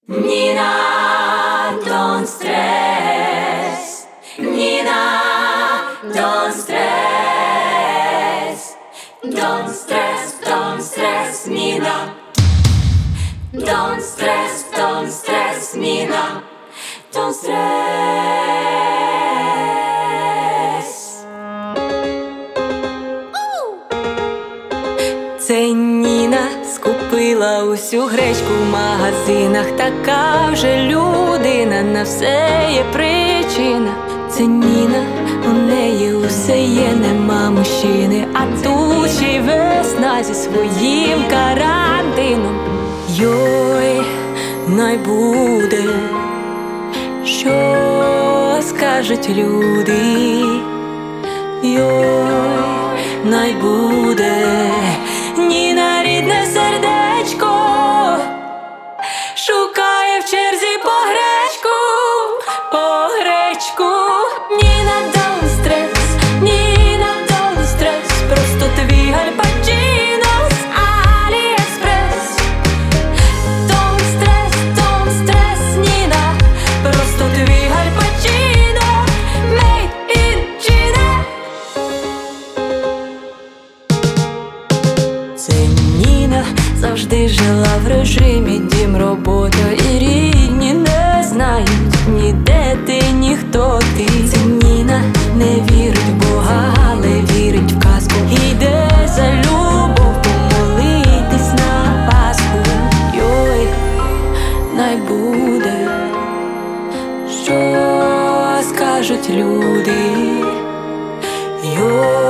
Nina, don't stress. Nina, don't stress. Don't stress, don't stress, Nina. Don't stress, Nina. Don't stress. Це Ніна скупила усю гречку в магазинах. Така вже людина, на все є причина. Це Ніна, у неї усе є, нема мужчини. А тут ще й весна зі своїм карантином. Йой, най буде, що скажуть люди. Йой, най буде. Ніна рідне сердечко шукає в черзі по гречку, по гречку. Ніна, don't stress, Ніна, don't stress. Просто твій Альпачино з Аліекспрес. Don't stress, Ніна. Просто твій Альпачино made in China. Це Ніна завжди жила в режимі дім, робота і рідні не знають ніде ти, ніхто ти. Це Ніна не вірить в Бога, але вірить в казку. Йде за любов помолитись на Пасху. Йой, най буде, що скажуть люди. Йой,